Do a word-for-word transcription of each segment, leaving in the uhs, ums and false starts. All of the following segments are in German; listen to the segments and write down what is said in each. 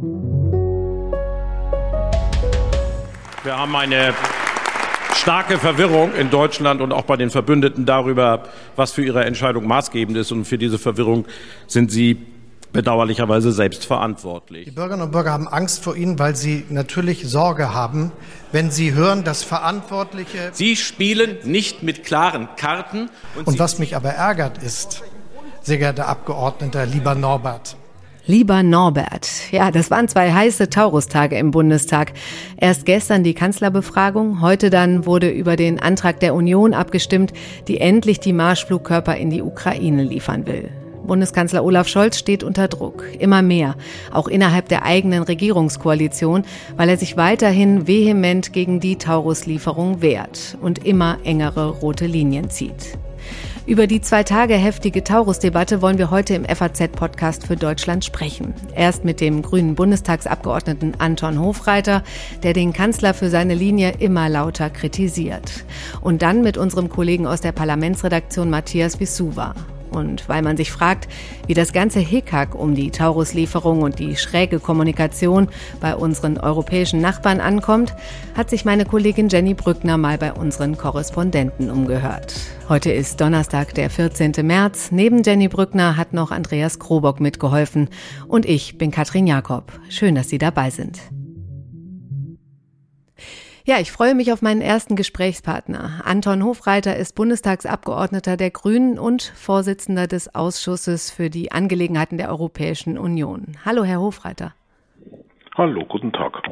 Wir haben eine starke Verwirrung in Deutschland und auch bei den Verbündeten darüber, was für ihre Entscheidung maßgebend ist. Und für diese Verwirrung sind Sie bedauerlicherweise selbst verantwortlich. Die Bürgerinnen und Bürger haben Angst vor Ihnen, weil sie natürlich Sorge haben, wenn sie hören, dass Verantwortliche... Sie spielen nicht mit klaren Karten. Und, und was mich aber ärgert ist, sehr geehrter Abgeordneter, lieber Norbert... Lieber Norbert, ja, das waren zwei heiße Taurustage im Bundestag. Erst gestern die Kanzlerbefragung, heute dann wurde über den Antrag der Union abgestimmt, die endlich die Marschflugkörper in die Ukraine liefern will. Bundeskanzler Olaf Scholz steht unter Druck, immer mehr, auch innerhalb der eigenen Regierungskoalition, weil er sich weiterhin vehement gegen die Taurus-Lieferung wehrt und immer engere rote Linien zieht. Über die zwei Tage heftige Taurus-Debatte wollen wir heute im F A Z-Podcast für Deutschland sprechen. Erst mit dem grünen Bundestagsabgeordneten Anton Hofreiter, der den Kanzler für seine Linie immer lauter kritisiert. Und dann mit unserem Kollegen aus der Parlamentsredaktion Matthias Wissuwa. Und weil man sich fragt, wie das ganze Hickhack um die Taurus-Lieferung und die schräge Kommunikation bei unseren europäischen Nachbarn ankommt, hat sich meine Kollegin Jenny Brückner mal bei unseren Korrespondenten umgehört. Heute ist Donnerstag, der vierzehnten März. Neben Jenny Brückner hat noch Andreas Krobock mitgeholfen. Und ich bin Katrin Jakob. Schön, dass Sie dabei sind. Ja, ich freue mich auf meinen ersten Gesprächspartner. Anton Hofreiter ist Bundestagsabgeordneter der Grünen und Vorsitzender des Ausschusses für die Angelegenheiten der Europäischen Union. Hallo, Herr Hofreiter. Hallo, guten Tag.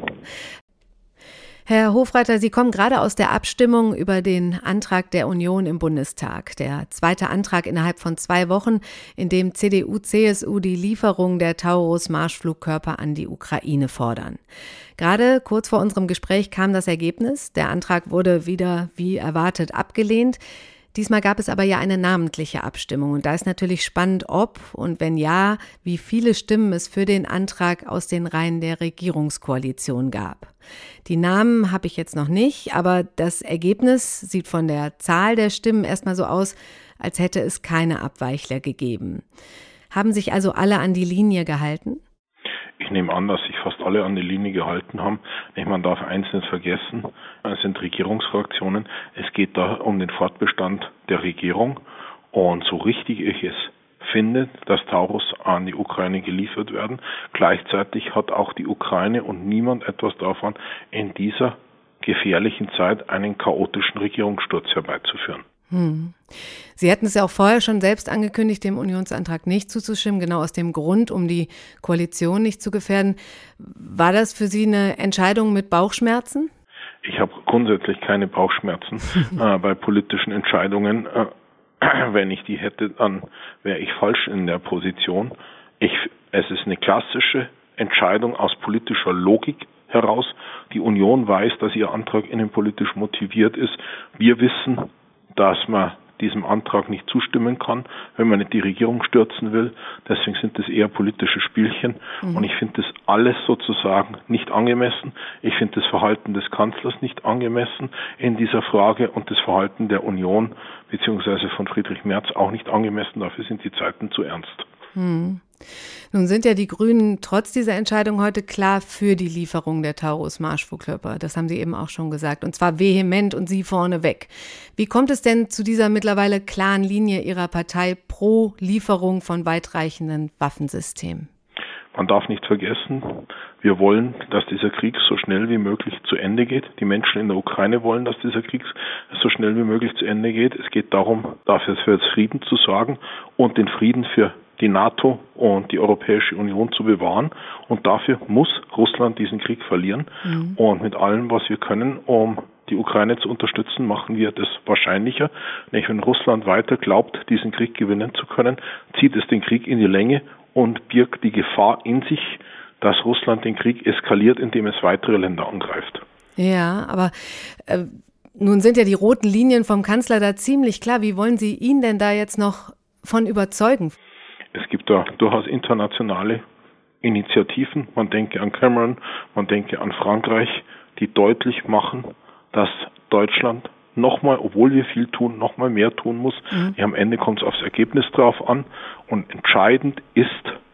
Herr Hofreiter, Sie kommen gerade aus der Abstimmung über den Antrag der Union im Bundestag. Der zweite Antrag innerhalb von zwei Wochen, in dem C D U, C S U die Lieferung der Taurus-Marschflugkörper an die Ukraine fordern. Gerade kurz vor unserem Gespräch kam das Ergebnis. Der Antrag wurde wieder wie erwartet abgelehnt. Diesmal gab es aber ja eine namentliche Abstimmung. Und da ist natürlich spannend, ob und wenn ja, wie viele Stimmen es für den Antrag aus den Reihen der Regierungskoalition gab. Die Namen habe ich jetzt noch nicht, aber das Ergebnis sieht von der Zahl der Stimmen erstmal so aus, als hätte es keine Abweichler gegeben. Haben sich also alle an die Linie gehalten? Ich nehme an, dass sich fast alle an die Linie gehalten haben. Man darf eins nicht vergessen, es sind Regierungsfraktionen. Es geht da um den Fortbestand der Regierung. Und so richtig ich es finde, dass Taurus an die Ukraine geliefert werden, gleichzeitig hat auch die Ukraine und niemand etwas davon, in dieser gefährlichen Zeit einen chaotischen Regierungssturz herbeizuführen. Hm. Sie hatten es ja auch vorher schon selbst angekündigt, dem Unionsantrag nicht zuzustimmen, genau aus dem Grund, um die Koalition nicht zu gefährden. War das für Sie eine Entscheidung mit Bauchschmerzen? Ich habe grundsätzlich keine Bauchschmerzen äh, bei politischen Entscheidungen. Äh, wenn ich die hätte, dann wäre ich falsch in der Position. Ich, es ist eine klassische Entscheidung aus politischer Logik heraus. Die Union weiß, dass ihr Antrag innenpolitisch motiviert ist. Wir wissen, dass man diesem Antrag nicht zustimmen kann, wenn man nicht die Regierung stürzen will. Deswegen sind das eher politische Spielchen. Mhm. Und ich finde das alles sozusagen nicht angemessen. Ich finde das Verhalten des Kanzlers nicht angemessen in dieser Frage und das Verhalten der Union beziehungsweise von Friedrich Merz auch nicht angemessen. Dafür sind die Zeiten zu ernst. Mhm. Nun sind ja die Grünen trotz dieser Entscheidung heute klar für die Lieferung der Taurus-Marschflugkörper. Das haben Sie eben auch schon gesagt. Und zwar vehement und Sie vorneweg. Wie kommt es denn zu dieser mittlerweile klaren Linie Ihrer Partei pro Lieferung von weitreichenden Waffensystemen? Man darf nicht vergessen, wir wollen, dass dieser Krieg so schnell wie möglich zu Ende geht. Die Menschen in der Ukraine wollen, dass dieser Krieg so schnell wie möglich zu Ende geht. Es geht darum, dafür für Frieden zu sorgen und den Frieden für die NATO und die Europäische Union zu bewahren. Und dafür muss Russland diesen Krieg verlieren. Mhm. Und mit allem, was wir können, um die Ukraine zu unterstützen, machen wir das wahrscheinlicher. Nämlich wenn Russland weiter glaubt, diesen Krieg gewinnen zu können, zieht es den Krieg in die Länge und birgt die Gefahr in sich, dass Russland den Krieg eskaliert, indem es weitere Länder angreift. Ja, aber äh, nun sind ja die roten Linien vom Kanzler da ziemlich klar. Wie wollen Sie ihn denn da jetzt noch von überzeugen? Es gibt da durchaus internationale Initiativen. Man denke an Cameron, man denke an Frankreich, die deutlich machen, dass Deutschland nochmal, obwohl wir viel tun, nochmal mehr tun muss. Mhm. Am Ende kommt es aufs Ergebnis drauf an. Und entscheidend ist,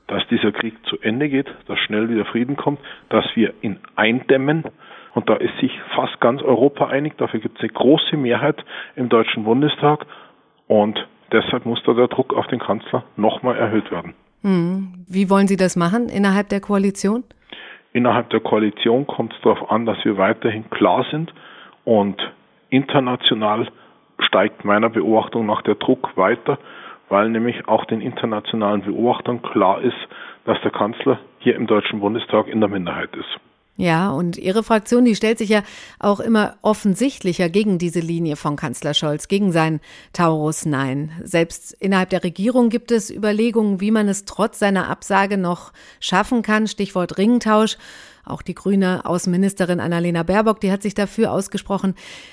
dass dieser Krieg zu Ende geht, dass schnell wieder Frieden kommt, dass wir ihn eindämmen. Und da ist sich fast ganz Europa einig. Dafür gibt es eine große Mehrheit im Deutschen Bundestag. Und deshalb muss da der Druck auf den Kanzler nochmal erhöht werden. Hm. Wie wollen Sie das machen innerhalb der Koalition? Innerhalb der Koalition kommt es darauf an, dass wir weiterhin klar sind. Und international steigt meiner Beobachtung nach der Druck weiter, weil nämlich auch den internationalen Beobachtern klar ist, dass der Kanzler hier im Deutschen Bundestag in der Minderheit ist. Ja, und Ihre Fraktion, die stellt sich ja auch immer offensichtlicher gegen diese Linie von Kanzler Scholz, gegen sein Taurus-Nein. Selbst innerhalb der Regierung gibt es Überlegungen, wie man es trotz seiner Absage noch schaffen kann. Stichwort Ringtausch. Auch die grüne Außenministerin Annalena Baerbock, die hat sich dafür ausgesprochen.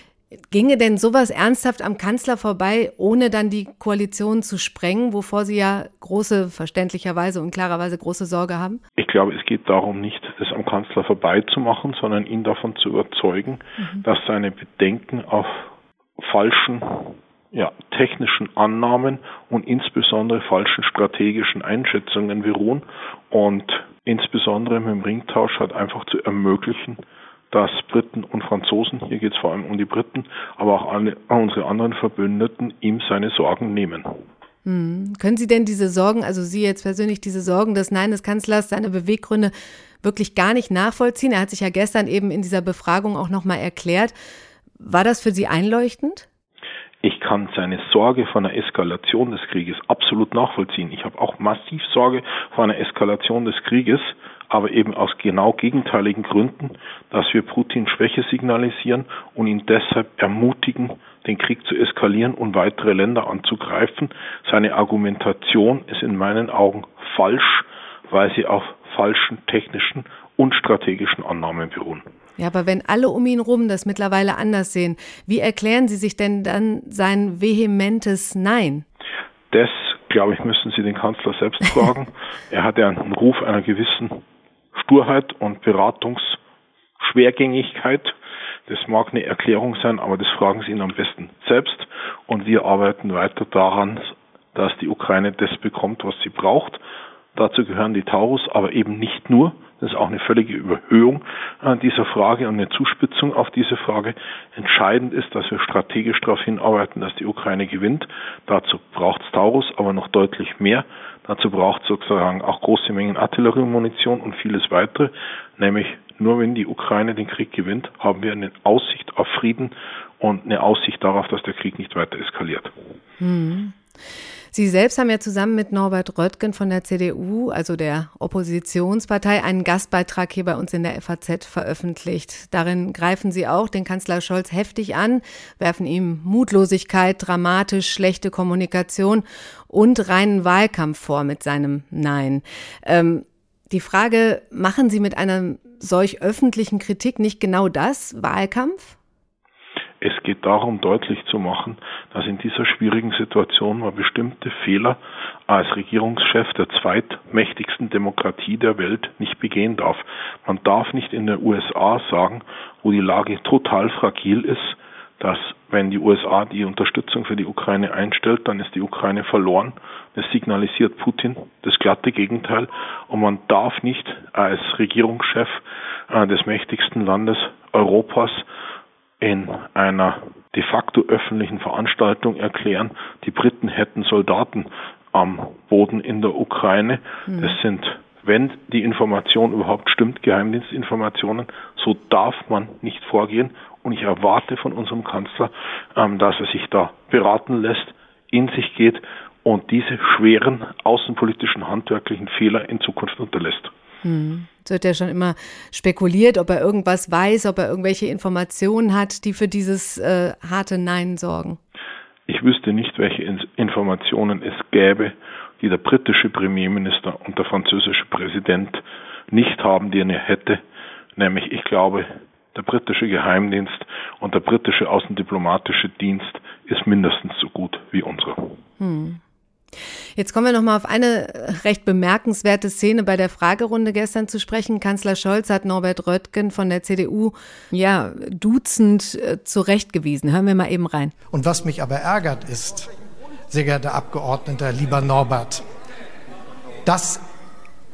Ginge denn sowas ernsthaft am Kanzler vorbei, ohne dann die Koalition zu sprengen, wovor Sie ja große, verständlicherweise und klarerweise große Sorge haben? Ich glaube, es geht darum, nicht das am Kanzler vorbeizumachen, sondern ihn davon zu überzeugen, mhm. dass seine Bedenken auf falschen, ja, technischen Annahmen und insbesondere falschen strategischen Einschätzungen beruhen. Und insbesondere mit dem Ringtausch hat einfach zu ermöglichen, dass Briten und Franzosen, hier geht es vor allem um die Briten, aber auch alle unsere anderen Verbündeten ihm seine Sorgen nehmen. Hm. Können Sie denn diese Sorgen, also Sie jetzt persönlich diese Sorgen des Nein des Kanzlers, seine Beweggründe wirklich gar nicht nachvollziehen? Er hat sich ja gestern eben in dieser Befragung auch nochmal erklärt. War das für Sie einleuchtend? Ich kann seine Sorge vor einer Eskalation des Krieges absolut nachvollziehen. Ich habe auch massiv Sorge vor einer Eskalation des Krieges, aber eben aus genau gegenteiligen Gründen, dass wir Putin Schwäche signalisieren und ihn deshalb ermutigen, den Krieg zu eskalieren und weitere Länder anzugreifen. Seine Argumentation ist in meinen Augen falsch, weil sie auf falschen technischen und strategischen Annahmen beruhen. Ja, aber wenn alle um ihn rum das mittlerweile anders sehen, wie erklären Sie sich denn dann sein vehementes Nein? Das, glaube ich, müssen Sie den Kanzler selbst fragen. Er hat ja einen Ruf einer gewissen Sturheit und Beratungsschwergängigkeit. Das mag eine Erklärung sein, aber das fragen Sie ihn am besten selbst. Und wir arbeiten weiter daran, dass die Ukraine das bekommt, was sie braucht. Dazu gehören die Taurus, aber eben nicht nur. Das ist auch eine völlige Überhöhung dieser Frage und eine Zuspitzung auf diese Frage. Entscheidend ist, dass wir strategisch darauf hinarbeiten, dass die Ukraine gewinnt. Dazu braucht es Taurus, aber noch deutlich mehr. Dazu braucht es sozusagen auch große Mengen Artilleriemunition und vieles weitere. Nämlich nur wenn die Ukraine den Krieg gewinnt, haben wir eine Aussicht auf Frieden und eine Aussicht darauf, dass der Krieg nicht weiter eskaliert. Hm. Sie selbst haben ja zusammen mit Norbert Röttgen von der C D U, also der Oppositionspartei, einen Gastbeitrag hier bei uns in der F A Z veröffentlicht. Darin greifen Sie auch den Kanzler Scholz heftig an, werfen ihm Mutlosigkeit, dramatisch schlechte Kommunikation und reinen Wahlkampf vor mit seinem Nein. Ähm, die Frage, machen Sie mit einer solch öffentlichen Kritik nicht genau das, Wahlkampf? Es geht darum, deutlich zu machen, dass in dieser schwierigen Situation man bestimmte Fehler als Regierungschef der zweitmächtigsten Demokratie der Welt nicht begehen darf. Man darf nicht in den U S A sagen, wo die Lage total fragil ist, dass wenn die U S A die Unterstützung für die Ukraine einstellt, dann ist die Ukraine verloren. Das signalisiert Putin das glatte Gegenteil. Und man darf nicht als Regierungschef äh, des mächtigsten Landes Europas in einer de facto öffentlichen Veranstaltung erklären, die Briten hätten Soldaten am Boden in der Ukraine. Mhm. Das sind, wenn die Information überhaupt stimmt, Geheimdienstinformationen. So darf man nicht vorgehen. Und ich erwarte von unserem Kanzler, ähm, dass er sich da beraten lässt, in sich geht und diese schweren außenpolitischen, handwerklichen Fehler in Zukunft unterlässt. Hm. Es wird ja schon immer spekuliert, ob er irgendwas weiß, ob er irgendwelche Informationen hat, die für dieses äh, harte Nein sorgen. Ich wüsste nicht, welche Informationen es gäbe, die der britische Premierminister und der französische Präsident nicht haben, die er hätte. Nämlich, ich glaube, der britische Geheimdienst und der britische außendiplomatische Dienst ist mindestens so gut wie unsere. Hm. Jetzt kommen wir noch mal auf eine recht bemerkenswerte Szene bei der Fragerunde gestern zu sprechen. Kanzler Scholz hat Norbert Röttgen von der C D U ja duzend äh, zurechtgewiesen. Hören wir mal eben rein. Und was mich aber ärgert ist, sehr geehrter Abgeordneter, lieber Norbert, dass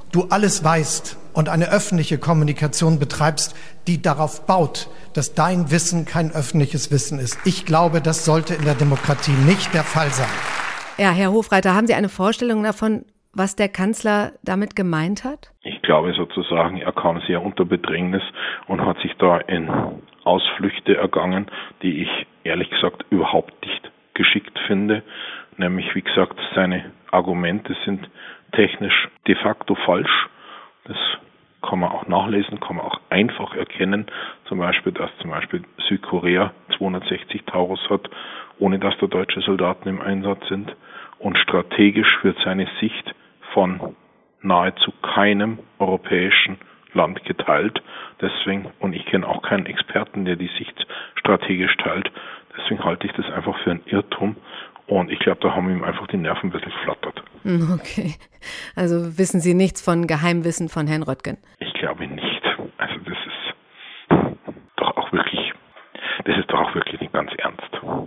du alles weißt und eine öffentliche Kommunikation betreibst, die darauf baut, dass dein Wissen kein öffentliches Wissen ist. Ich glaube, das sollte in der Demokratie nicht der Fall sein. Ja, Herr Hofreiter, haben Sie eine Vorstellung davon, was der Kanzler damit gemeint hat? Ich glaube sozusagen, er kam sehr unter Bedrängnis und hat sich da in Ausflüchte ergangen, die ich ehrlich gesagt überhaupt nicht geschickt finde. Nämlich, wie gesagt, seine Argumente sind technisch de facto falsch. Das kann man auch nachlesen, kann man auch einfach erkennen. Zum Beispiel, dass zum Beispiel Südkorea zweihundertsechzig Taurus hat, ohne dass da deutsche Soldaten im Einsatz sind. Und strategisch wird seine Sicht von nahezu keinem europäischen Land geteilt. Deswegen, und ich kenne auch keinen Experten, der die Sicht strategisch teilt. Deswegen halte ich das einfach für ein Irrtum. Und ich glaube, da haben ihm einfach die Nerven ein bisschen geflattert. Okay. Also wissen Sie nichts von Geheimwissen von Herrn Röttgen? Ich glaube nicht. Also das ist doch auch wirklich, das ist doch auch wirklich nicht ganz ernst.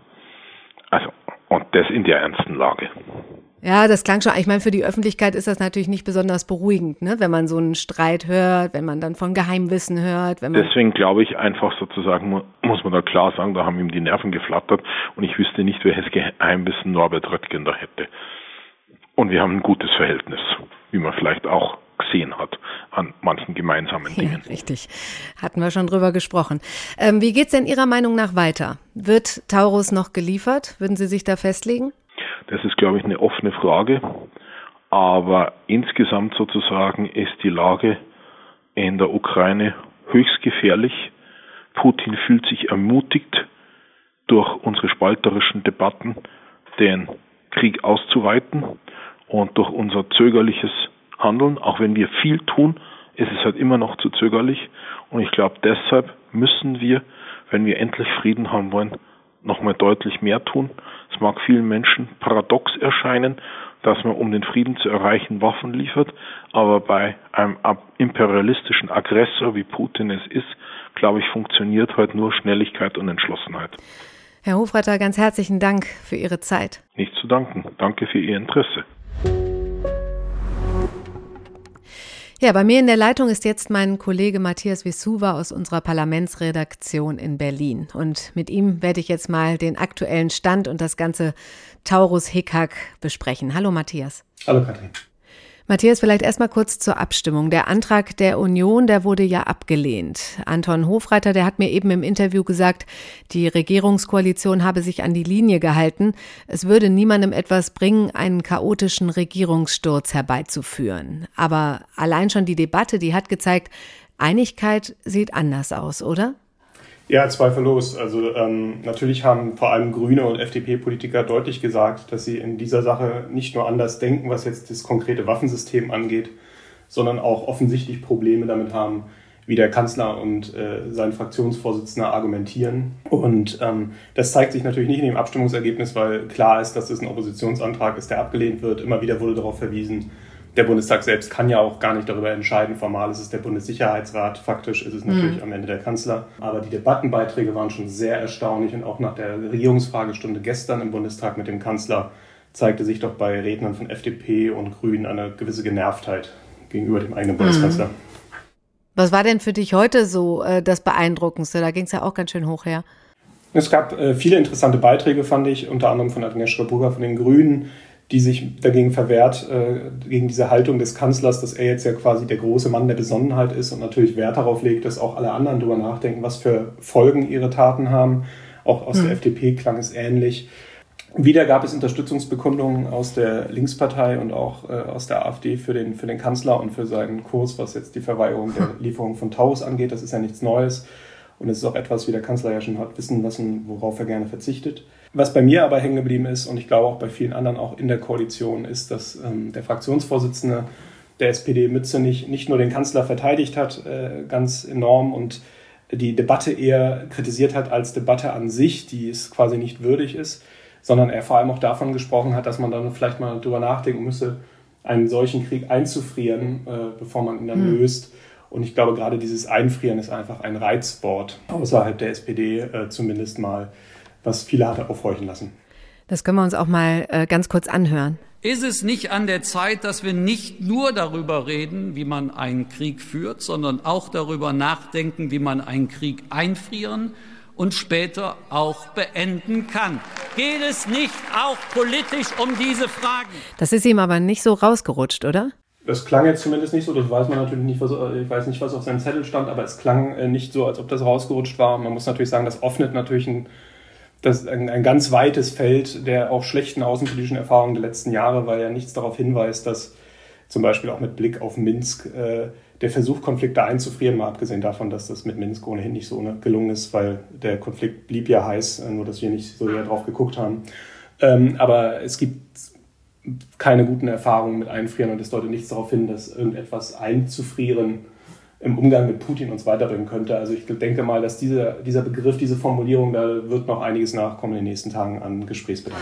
Also, und das in der ernsten Lage. Ja, das klang schon. Ich meine, für die Öffentlichkeit ist das natürlich nicht besonders beruhigend, ne? Wenn man so einen Streit hört, wenn man dann von Geheimwissen hört. Wenn man Deswegen glaube ich einfach sozusagen, muss man da klar sagen, da haben ihm die Nerven geflattert und ich wüsste nicht, welches Geheimwissen Norbert Röttgen da hätte. Und wir haben ein gutes Verhältnis, wie man vielleicht auch gesehen hat an manchen gemeinsamen Dingen. Ja, richtig. Hatten wir schon drüber gesprochen. Ähm, wie geht's denn Ihrer Meinung nach weiter? Wird Taurus noch geliefert? Würden Sie sich da festlegen? Das ist, glaube ich, eine offene Frage. Aber insgesamt sozusagen ist die Lage in der Ukraine höchst gefährlich. Putin fühlt sich ermutigt, durch unsere spalterischen Debatten den Krieg auszuweiten und durch unser zögerliches Handeln. Auch wenn wir viel tun, ist es halt immer noch zu zögerlich. Und ich glaube, deshalb müssen wir, wenn wir endlich Frieden haben wollen, nochmal deutlich mehr tun. Es mag vielen Menschen paradox erscheinen, dass man, um den Frieden zu erreichen, Waffen liefert. Aber bei einem imperialistischen Aggressor, wie Putin es ist, glaube ich, funktioniert halt nur Schnelligkeit und Entschlossenheit. Herr Hofreiter, ganz herzlichen Dank für Ihre Zeit. Nicht zu danken. Danke für Ihr Interesse. Ja, bei mir in der Leitung ist jetzt mein Kollege Matthias Wisuwa aus unserer Parlamentsredaktion in Berlin. Und mit ihm werde ich jetzt mal den aktuellen Stand und das ganze Taurus-Hickhack besprechen. Hallo Matthias. Hallo Katrin. Matthias, vielleicht erstmal kurz zur Abstimmung. Der Antrag der Union, der wurde ja abgelehnt. Anton Hofreiter, der hat mir eben im Interview gesagt, die Regierungskoalition habe sich an die Linie gehalten. Es würde niemandem etwas bringen, einen chaotischen Regierungssturz herbeizuführen. Aber allein schon die Debatte, die hat gezeigt, Einigkeit sieht anders aus, oder? Ja, zweifellos. Also ähm, natürlich haben vor allem Grüne und F D P-Politiker deutlich gesagt, dass sie in dieser Sache nicht nur anders denken, was jetzt das konkrete Waffensystem angeht, sondern auch offensichtlich Probleme damit haben, wie der Kanzler und äh, sein Fraktionsvorsitzender argumentieren. Und ähm, das zeigt sich natürlich nicht in dem Abstimmungsergebnis, weil klar ist, dass es ein Oppositionsantrag ist, der abgelehnt wird. Immer wieder wurde darauf verwiesen, der Bundestag selbst kann ja auch gar nicht darüber entscheiden. Formal ist es der Bundessicherheitsrat, faktisch ist es natürlich mhm. am Ende der Kanzler. Aber die Debattenbeiträge waren schon sehr erstaunlich und auch nach der Regierungsfragestunde gestern im Bundestag mit dem Kanzler zeigte sich doch bei Rednern von F D P und Grünen eine gewisse Genervtheit gegenüber dem eigenen Bundeskanzler. Mhm. Was war denn für dich heute so äh, das Beeindruckendste? Da ging es ja auch ganz schön hoch her. Es gab äh, viele interessante Beiträge, fand ich, unter anderem von Agnieszka Burger von den Grünen, die sich dagegen verwehrt, äh, gegen diese Haltung des Kanzlers, dass er jetzt ja quasi der große Mann der Besonnenheit ist und natürlich Wert darauf legt, dass auch alle anderen darüber nachdenken, was für Folgen ihre Taten haben. Auch aus mhm. der F D P klang es ähnlich. Wieder gab es Unterstützungsbekundungen aus der Linkspartei und auch äh, aus der AfD für den, für den Kanzler und für seinen Kurs, was jetzt die Verweigerung der Lieferung von Taurus angeht. Das ist ja nichts Neues. Und es ist auch etwas, wie der Kanzler ja schon hat wissen lassen, worauf er gerne verzichtet. Was bei mir aber hängen geblieben ist, und ich glaube auch bei vielen anderen auch in der Koalition, ist, dass ähm, der Fraktionsvorsitzende der S P D Mützenich nicht nur den Kanzler verteidigt hat, äh, ganz enorm, und die Debatte eher kritisiert hat als Debatte an sich, die es quasi nicht würdig ist, sondern er vor allem auch davon gesprochen hat, dass man dann vielleicht mal drüber nachdenken müsse, einen solchen Krieg einzufrieren, äh, bevor man ihn dann mhm. löst. Und ich glaube, gerade dieses Einfrieren ist einfach ein Reizwort außerhalb der S P D äh, zumindest mal, was viele hatte aufhorchen lassen. Das können wir uns auch mal äh, ganz kurz anhören. Ist es nicht an der Zeit, dass wir nicht nur darüber reden, wie man einen Krieg führt, sondern auch darüber nachdenken, wie man einen Krieg einfrieren und später auch beenden kann? Geht es nicht auch politisch um diese Fragen? Das ist ihm aber nicht so rausgerutscht, oder? Das klang jetzt zumindest nicht so, das weiß man natürlich nicht, was, ich weiß nicht, was auf seinem Zettel stand, aber es klang nicht so, als ob das rausgerutscht war. Man muss natürlich sagen, das öffnet natürlich ein, das ein, ein ganz weites Feld der auch schlechten außenpolitischen Erfahrungen der letzten Jahre, weil ja nichts darauf hinweist, dass zum Beispiel auch mit Blick auf Minsk äh, der Versuch, Konflikte einzufrieren, mal abgesehen davon, dass das mit Minsk ohnehin nicht so gelungen ist, weil der Konflikt blieb ja heiß, nur dass wir nicht so sehr drauf geguckt haben. Ähm, aber es gibt keine guten Erfahrungen mit Einfrieren und es deutet nichts darauf hin, dass irgendetwas einzufrieren im Umgang mit Putin uns weiterbringen könnte. Also ich denke mal, dass dieser, dieser Begriff, diese Formulierung, da wird noch einiges nachkommen in den nächsten Tagen an Gesprächsbedarf.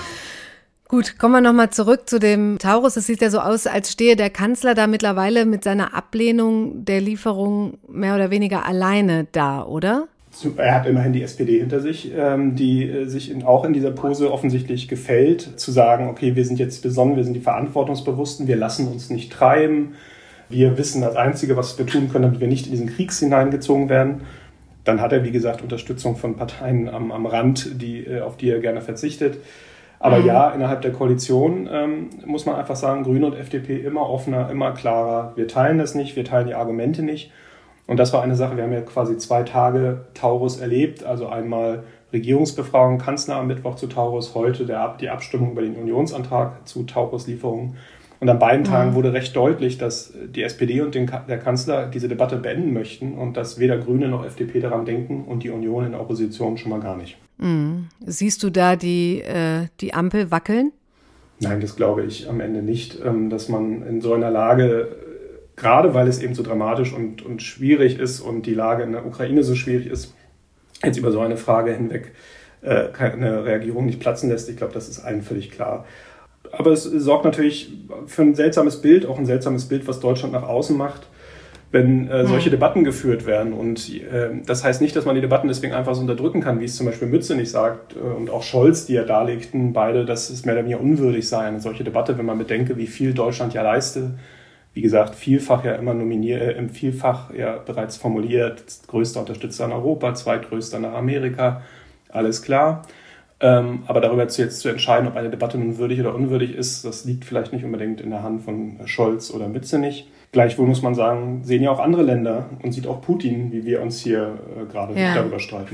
Gut, kommen wir nochmal zurück zu dem Taurus. Es sieht ja so aus, als stehe der Kanzler da mittlerweile mit seiner Ablehnung der Lieferung mehr oder weniger alleine da, oder? Er hat immerhin die S P D hinter sich, die sich auch in dieser Pose offensichtlich gefällt, zu sagen, okay, wir sind jetzt besonnen, wir sind die Verantwortungsbewussten, wir lassen uns nicht treiben, wir wissen das Einzige, was wir tun können, damit wir nicht in diesen Krieg hineingezogen werden. Dann hat er, wie gesagt, Unterstützung von Parteien am, am Rand, die, auf die er gerne verzichtet. Aber mhm. ja, innerhalb der Koalition ähm, muss man einfach sagen, Grüne und F D P immer offener, immer klarer. Wir teilen das nicht, wir teilen die Argumente nicht. Und das war eine Sache, wir haben ja quasi zwei Tage Taurus erlebt, also einmal Regierungsbefragung, Kanzler am Mittwoch zu Taurus, heute der, die Abstimmung über den Unionsantrag zu Taurus-Lieferungen. Und an beiden Tagen wurde recht deutlich, dass die S P D und den, der Kanzler diese Debatte beenden möchten und dass weder Grüne noch F D P daran denken und die Union in der Opposition schon mal gar nicht. Mhm. Siehst du da die, äh, die Ampel wackeln? Nein, das glaube ich am Ende nicht, dass man in so einer Lage, gerade weil es eben so dramatisch und, und schwierig ist und die Lage in der Ukraine so schwierig ist, jetzt über so eine Frage hinweg äh, keine Regierung nicht platzen lässt. Ich glaube, das ist allen völlig klar. Aber es sorgt natürlich für ein seltsames Bild, auch ein seltsames Bild, was Deutschland nach außen macht, wenn äh, solche mhm. Debatten geführt werden. Und äh, das heißt nicht, dass man die Debatten deswegen einfach so unterdrücken kann, wie es zum Beispiel Mützenich sagt äh, und auch Scholz, die ja darlegten, beide, dass es mehr oder weniger unwürdig sei, eine solche Debatte, wenn man bedenke, wie viel Deutschland ja leiste. Wie gesagt, vielfach ja immer nominiert, äh, vielfach ja bereits formuliert, größter Unterstützer in Europa, zweitgrößter nach Amerika, alles klar. Ähm, aber darüber zu jetzt zu entscheiden, ob eine Debatte nun würdig oder unwürdig ist, das liegt vielleicht nicht unbedingt in der Hand von Scholz oder Mützenich. Gleichwohl muss man sagen, sehen ja auch andere Länder und sieht auch Putin, wie wir uns hier äh, gerade ja. darüber streiten.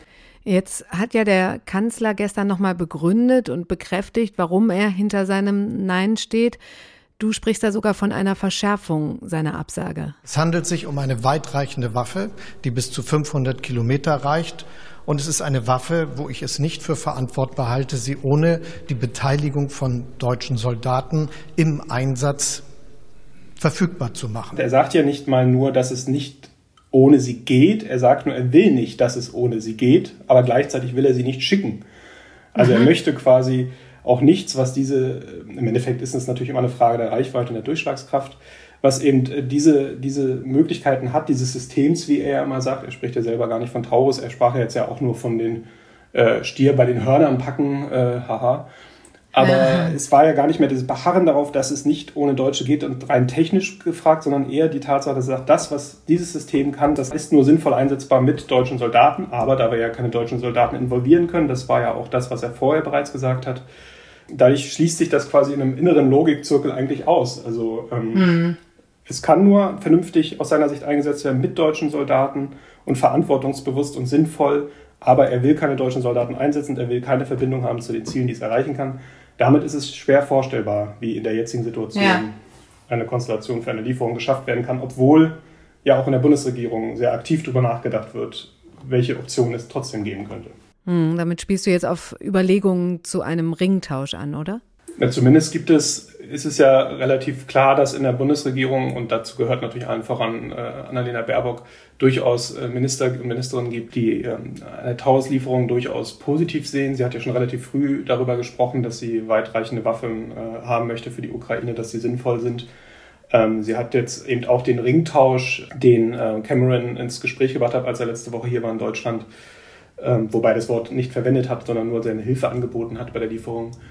Jetzt hat ja der Kanzler gestern nochmal begründet und bekräftigt, warum er hinter seinem Nein steht. Du sprichst da sogar von einer Verschärfung seiner Absage. Es handelt sich um eine weitreichende Waffe, die bis zu fünfhundert Kilometer reicht. Und es ist eine Waffe, wo ich es nicht für verantwortbar halte, sie ohne die Beteiligung von deutschen Soldaten im Einsatz verfügbar zu machen. Er sagt ja nicht mal nur, dass es nicht ohne sie geht. Er sagt nur, er will nicht, dass es ohne sie geht, aber gleichzeitig will er sie nicht schicken. Also mhm. er möchte quasi auch nichts, was diese, im Endeffekt ist es natürlich immer eine Frage der Reichweite und der Durchschlagskraft, was eben diese, diese Möglichkeiten hat, dieses Systems, wie er immer sagt. Er spricht ja selber gar nicht von Taurus, er sprach ja jetzt ja auch nur von den äh, Stier bei den Hörnern packen, äh, haha. Aber ja. es war ja gar nicht mehr dieses Beharren darauf, dass es nicht ohne Deutsche geht und rein technisch gefragt, sondern eher die Tatsache, dass er sagt, das, was dieses System kann, das ist nur sinnvoll einsetzbar mit deutschen Soldaten. Aber da wir ja keine deutschen Soldaten involvieren können, das war ja auch das, was er vorher bereits gesagt hat, dadurch schließt sich das quasi in einem inneren Logikzirkel eigentlich aus. Also ähm, mhm. es kann nur vernünftig aus seiner Sicht eingesetzt werden mit deutschen Soldaten und verantwortungsbewusst und sinnvoll. Aber er will keine deutschen Soldaten einsetzen, er will keine Verbindung haben zu den Zielen, die es erreichen kann. Damit ist es schwer vorstellbar, wie in der jetzigen Situation ja. eine Konstellation für eine Lieferung geschafft werden kann, obwohl ja auch in der Bundesregierung sehr aktiv darüber nachgedacht wird, welche Optionen es trotzdem geben könnte. Hm, damit spielst du jetzt auf Überlegungen zu einem Ringtausch an, oder? Ja, zumindest gibt es, ist es ja relativ klar, dass in der Bundesregierung, und dazu gehört natürlich allen voran äh, Annalena Baerbock, durchaus äh, Minister und Ministerinnen gibt, die äh, eine Taurus-Lieferung durchaus positiv sehen. Sie hat ja schon relativ früh darüber gesprochen, dass sie weitreichende Waffen äh, haben möchte für die Ukraine, dass sie sinnvoll sind. Ähm, sie hat jetzt eben auch den Ringtausch, den äh, Cameron ins Gespräch gebracht hat, als er letzte Woche hier war in Deutschland, ähm, wobei das Wort nicht verwendet hat, sondern nur seine Hilfe angeboten hat bei der Lieferung.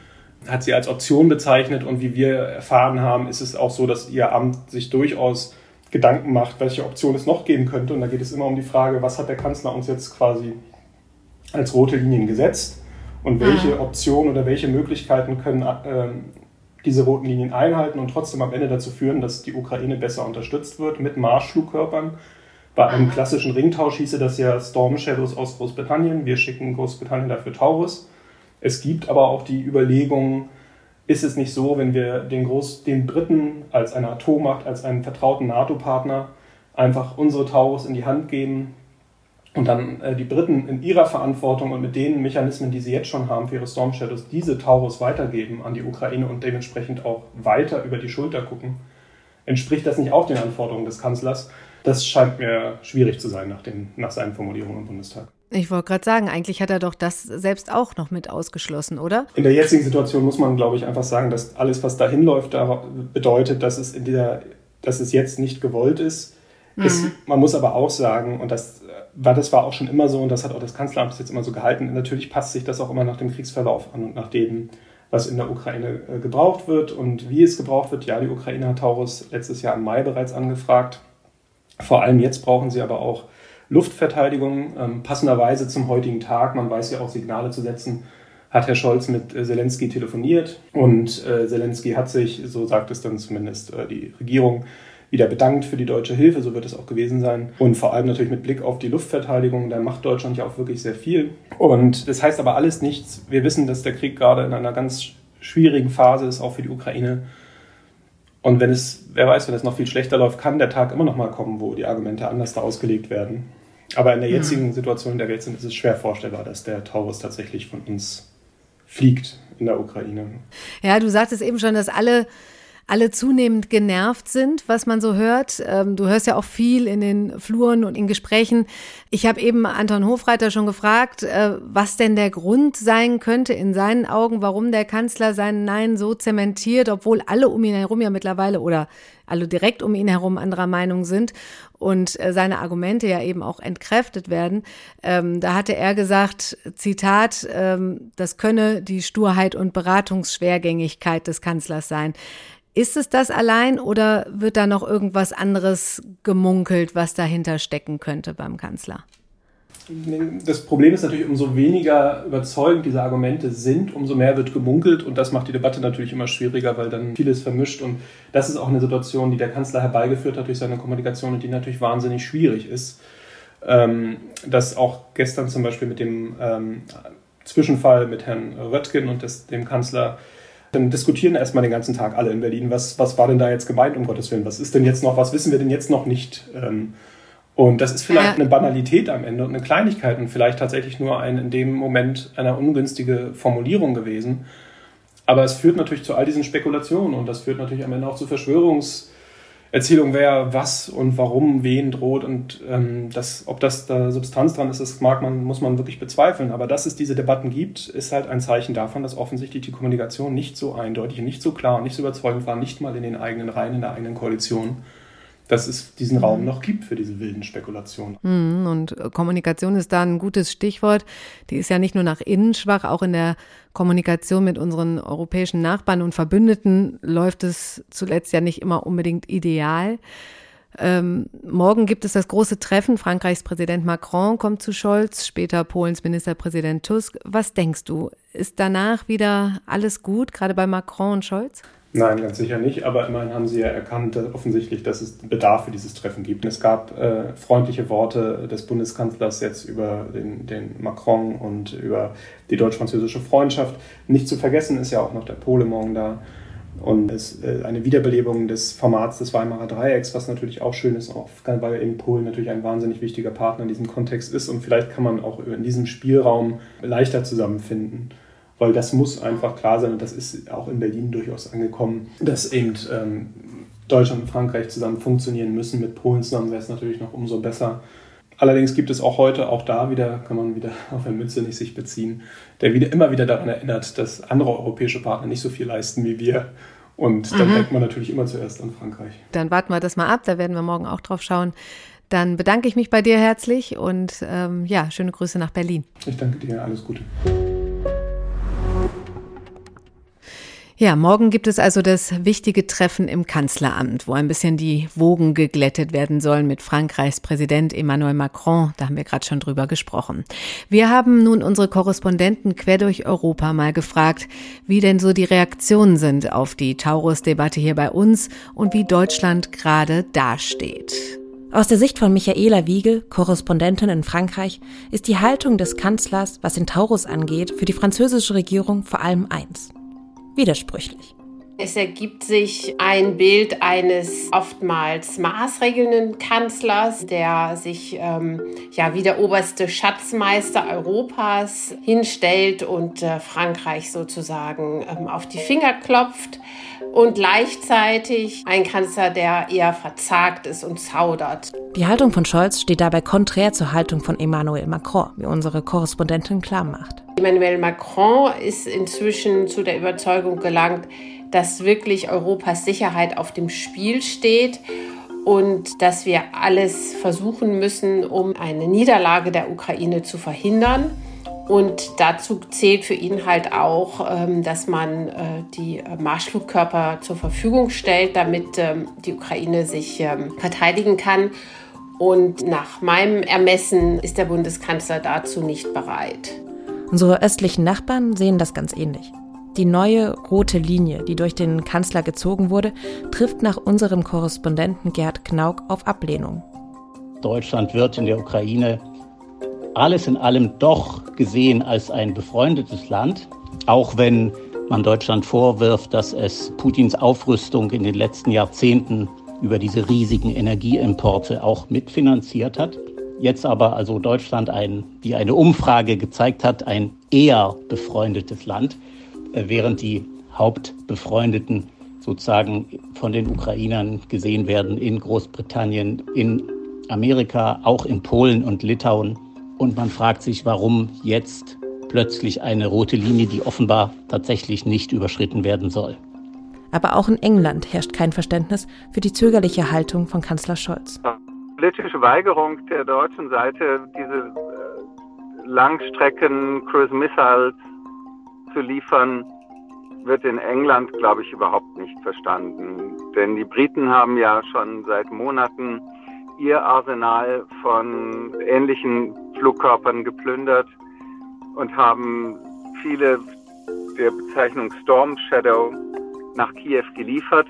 hat sie als Option bezeichnet. Und wie wir erfahren haben, ist es auch so, dass ihr Amt sich durchaus Gedanken macht, welche Option es noch geben könnte. Und da geht es immer um die Frage, was hat der Kanzler uns jetzt quasi als rote Linien gesetzt und welche Optionen oder welche Möglichkeiten können äh, diese roten Linien einhalten und trotzdem am Ende dazu führen, dass die Ukraine besser unterstützt wird mit Marschflugkörpern. Bei einem klassischen Ringtausch hieße das ja Storm Shadows aus Großbritannien. Wir schicken Großbritannien dafür Taurus. Es gibt aber auch die Überlegung, ist es nicht so, wenn wir den, Groß-, den Briten als eine Atommacht, als einen vertrauten NATO-Partner einfach unsere Taurus in die Hand geben und dann äh, die Briten in ihrer Verantwortung und mit den Mechanismen, die sie jetzt schon haben für ihre Storm Shadows, diese Taurus weitergeben an die Ukraine und dementsprechend auch weiter über die Schulter gucken? Entspricht das nicht auch den Anforderungen des Kanzlers? Das scheint mir schwierig zu sein nach, den, nach seinen Formulierungen im Bundestag. Ich wollte gerade sagen, eigentlich hat er doch das selbst auch noch mit ausgeschlossen, oder? In der jetzigen Situation muss man, glaube ich, einfach sagen, dass alles, was dahin läuft, bedeutet, dass es, in dieser, dass es jetzt nicht gewollt ist. Mhm. Es, man muss aber auch sagen, und das war, das war auch schon immer so, und das hat auch das Kanzleramt bis jetzt immer so gehalten, natürlich passt sich das auch immer nach dem Kriegsverlauf an und nach dem, was in der Ukraine äh, gebraucht wird und wie es gebraucht wird. Ja, die Ukraine hat Taurus letztes Jahr im Mai bereits angefragt. Vor allem jetzt brauchen sie aber auch Luftverteidigung, ähm, passenderweise zum heutigen Tag, man weiß ja auch Signale zu setzen, hat Herr Scholz mit äh, Zelensky telefoniert und äh, Zelensky hat sich, so sagt es dann zumindest äh, die Regierung, wieder bedankt für die deutsche Hilfe, so wird es auch gewesen sein. Und vor allem natürlich mit Blick auf die Luftverteidigung, da macht Deutschland ja auch wirklich sehr viel. Und das heißt aber alles nichts. Wir wissen, dass der Krieg gerade in einer ganz schwierigen Phase ist, auch für die Ukraine. Und wenn es, wer weiß, wenn es noch viel schlechter läuft, kann der Tag immer noch mal kommen, wo die Argumente anders da ausgelegt werden. Aber in der jetzigen Situation, in der wir jetzt sind, ist es schwer vorstellbar, dass der Taurus tatsächlich von uns fliegt in der Ukraine. Ja, du sagtest eben schon, dass alle alle zunehmend genervt sind, was man so hört. Du hörst ja auch viel in den Fluren und in Gesprächen. Ich habe eben Anton Hofreiter schon gefragt, was denn der Grund sein könnte in seinen Augen, warum der Kanzler sein Nein so zementiert, obwohl alle um ihn herum ja mittlerweile oder alle direkt um ihn herum anderer Meinung sind und seine Argumente ja eben auch entkräftet werden. Ähm, da hatte er gesagt, Zitat, ähm, das könne die Sturheit und Beratungsschwergängigkeit des Kanzlers sein. Ist es das allein oder wird da noch irgendwas anderes gemunkelt, was dahinter stecken könnte beim Kanzler? Das Problem ist natürlich, umso weniger überzeugend diese Argumente sind, umso mehr wird gemunkelt und das macht die Debatte natürlich immer schwieriger, weil dann vieles vermischt und das ist auch eine Situation, die der Kanzler herbeigeführt hat durch seine Kommunikation und die natürlich wahnsinnig schwierig ist. Ähm, dass auch gestern zum Beispiel mit dem ähm, Zwischenfall mit Herrn Röttgen und des, dem Kanzler, dann diskutieren erstmal den ganzen Tag alle in Berlin, was, was war denn da jetzt gemeint, um Gottes Willen, was ist denn jetzt noch, was wissen wir denn jetzt noch nicht? Ähm, Und das ist vielleicht eine Banalität am Ende und eine Kleinigkeit und vielleicht tatsächlich nur ein in dem Moment eine ungünstige Formulierung gewesen. Aber es führt natürlich zu all diesen Spekulationen und das führt natürlich am Ende auch zu Verschwörungserzählungen, wer was und warum wen droht. Und ähm, das, ob das da Substanz dran ist, das mag man, muss man wirklich bezweifeln. Aber dass es diese Debatten gibt, ist halt ein Zeichen davon, dass offensichtlich die Kommunikation nicht so eindeutig, nicht so klar und nicht so überzeugend war, nicht mal in den eigenen Reihen, in der eigenen Koalition, dass es diesen Raum noch gibt für diese wilden Spekulationen. Und Kommunikation ist da ein gutes Stichwort. Die ist ja nicht nur nach innen schwach, auch in der Kommunikation mit unseren europäischen Nachbarn und Verbündeten läuft es zuletzt ja nicht immer unbedingt ideal. Ähm, morgen gibt es das große Treffen. Frankreichs Präsident Macron kommt zu Scholz, später Polens Ministerpräsident Tusk. Was denkst du? Ist danach wieder alles gut, gerade bei Macron und Scholz? Nein, ganz sicher nicht, aber immerhin haben sie ja erkannt, offensichtlich, dass es Bedarf für dieses Treffen gibt. Es gab äh, freundliche Worte des Bundeskanzlers jetzt über den, den Macron und über die deutsch-französische Freundschaft. Nicht zu vergessen ist ja auch noch der Pole morgen da und es äh, eine Wiederbelebung des Formats des Weimarer Dreiecks, was natürlich auch schön ist, auch, weil eben Polen natürlich ein wahnsinnig wichtiger Partner in diesem Kontext ist und vielleicht kann man auch in diesem Spielraum leichter zusammenfinden. Weil das muss einfach klar sein und das ist auch in Berlin durchaus angekommen, dass eben ähm, Deutschland und Frankreich zusammen funktionieren müssen. Mit Polen zusammen wäre es natürlich noch umso besser. Allerdings gibt es auch heute, auch da wieder, kann man wieder auf Herrn Mützenich sich beziehen, der wieder immer wieder daran erinnert, dass andere europäische Partner nicht so viel leisten wie wir. Und dann mhm. denkt man natürlich immer zuerst an Frankreich. Dann warten wir das mal ab, da werden wir morgen auch drauf schauen. Dann bedanke ich mich bei dir herzlich und ähm, ja, schöne Grüße nach Berlin. Ich danke dir, alles Gute. Ja, morgen gibt es also das wichtige Treffen im Kanzleramt, wo ein bisschen die Wogen geglättet werden sollen mit Frankreichs Präsident Emmanuel Macron. Da haben wir gerade schon drüber gesprochen. Wir haben nun unsere Korrespondenten quer durch Europa mal gefragt, wie denn so die Reaktionen sind auf die Taurus-Debatte hier bei uns und wie Deutschland gerade dasteht. Aus der Sicht von Michaela Wiegel, Korrespondentin in Frankreich, ist die Haltung des Kanzlers, was den Taurus angeht, für die französische Regierung vor allem eins: widersprüchlich. Es ergibt sich ein Bild eines oftmals maßregelnden Kanzlers, der sich ähm, ja wie der oberste Schatzmeister Europas hinstellt und äh, Frankreich sozusagen ähm, auf die Finger klopft. Und gleichzeitig ein Kanzler, der eher verzagt ist und zaudert. Die Haltung von Scholz steht dabei konträr zur Haltung von Emmanuel Macron, wie unsere Korrespondentin klar macht. Emmanuel Macron ist inzwischen zu der Überzeugung gelangt, dass wirklich Europas Sicherheit auf dem Spiel steht und dass wir alles versuchen müssen, um eine Niederlage der Ukraine zu verhindern. Und dazu zählt für ihn halt auch, dass man die Marschflugkörper zur Verfügung stellt, damit die Ukraine sich verteidigen kann. Und nach meinem Ermessen ist der Bundeskanzler dazu nicht bereit. Unsere östlichen Nachbarn sehen das ganz ähnlich. Die neue rote Linie, die durch den Kanzler gezogen wurde, trifft nach unserem Korrespondenten Gerd Knauk auf Ablehnung. Deutschland wird in der Ukraine alles in allem doch gesehen als ein befreundetes Land, auch wenn man Deutschland vorwirft, dass es Putins Aufrüstung in den letzten Jahrzehnten über diese riesigen Energieimporte auch mitfinanziert hat. Jetzt aber also Deutschland, ein, wie eine Umfrage gezeigt hat, ein eher befreundetes Land, während die Hauptbefreundeten sozusagen von den Ukrainern gesehen werden in Großbritannien, in Amerika, auch in Polen und Litauen. Und man fragt sich, warum jetzt plötzlich eine rote Linie, die offenbar tatsächlich nicht überschritten werden soll. Aber auch in England herrscht kein Verständnis für die zögerliche Haltung von Kanzler Scholz. Die politische Weigerung der deutschen Seite, diese äh, Langstrecken-Cruise-Missiles zu liefern, wird in England, glaube ich, überhaupt nicht verstanden. Denn die Briten haben ja schon seit Monaten ihr Arsenal von ähnlichen Flugkörpern geplündert und haben viele der Bezeichnung Storm Shadow nach Kiew geliefert.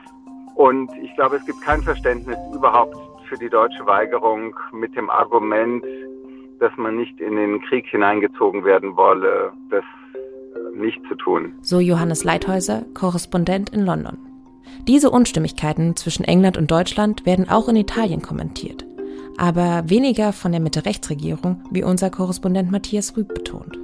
Und ich glaube, es gibt kein Verständnis überhaupt für die deutsche Weigerung mit dem Argument, dass man nicht in den Krieg hineingezogen werden wolle, das nicht zu tun. So Johannes Leithäuser, Korrespondent in London. Diese Unstimmigkeiten zwischen England und Deutschland werden auch in Italien kommentiert. Aber weniger von der Mitte-Rechts-Regierung, wie unser Korrespondent Matthias Rüb betont.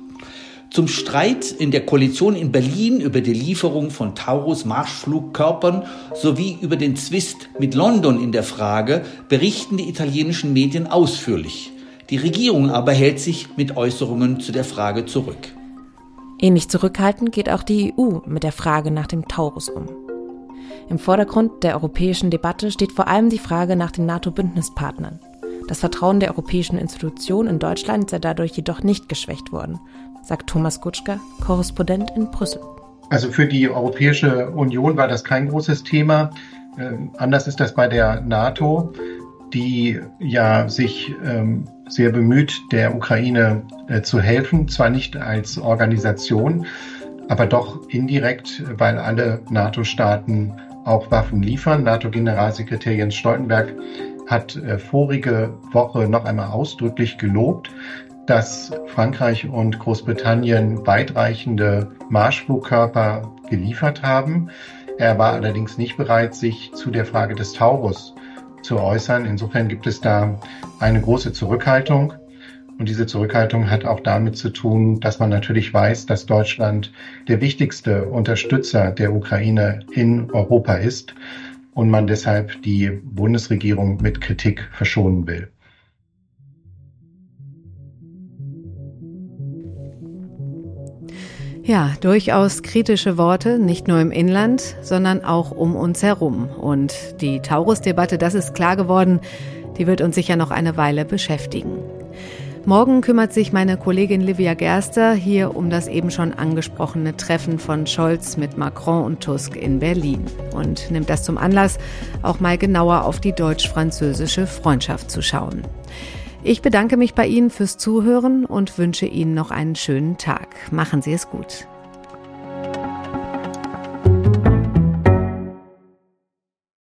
Zum Streit in der Koalition in Berlin über die Lieferung von Taurus-Marschflugkörpern sowie über den Zwist mit London in der Frage berichten die italienischen Medien ausführlich. Die Regierung aber hält sich mit Äußerungen zu der Frage zurück. Ähnlich zurückhaltend geht auch die E U mit der Frage nach dem Taurus um. Im Vordergrund der europäischen Debatte steht vor allem die Frage nach den NATO-Bündnispartnern. Das Vertrauen der europäischen Institutionen in Deutschland sei dadurch jedoch nicht geschwächt worden, sagt Thomas Gutschka, Korrespondent in Brüssel. Also für die Europäische Union war das kein großes Thema. Ähm, anders ist das bei der NATO, die ja sich ähm, sehr bemüht, der Ukraine äh, zu helfen, zwar nicht als Organisation, aber doch indirekt, weil alle NATO-Staaten auch Waffen liefern. NATO-Generalsekretär Jens Stoltenberg hat äh, vorige Woche noch einmal ausdrücklich gelobt, dass Frankreich und Großbritannien weitreichende Marschflugkörper geliefert haben. Er war allerdings nicht bereit, sich zu der Frage des Taurus zu äußern. Insofern gibt es da eine große Zurückhaltung. Und diese Zurückhaltung hat auch damit zu tun, dass man natürlich weiß, dass Deutschland der wichtigste Unterstützer der Ukraine in Europa ist und man deshalb die Bundesregierung mit Kritik verschonen will. Ja, durchaus kritische Worte, nicht nur im Inland, sondern auch um uns herum. Und die Taurus-Debatte, das ist klar geworden, die wird uns sicher noch eine Weile beschäftigen. Morgen kümmert sich meine Kollegin Livia Gerster hier um das eben schon angesprochene Treffen von Scholz mit Macron und Tusk in Berlin und nimmt das zum Anlass, auch mal genauer auf die deutsch-französische Freundschaft zu schauen. Ich bedanke mich bei Ihnen fürs Zuhören und wünsche Ihnen noch einen schönen Tag. Machen Sie es gut.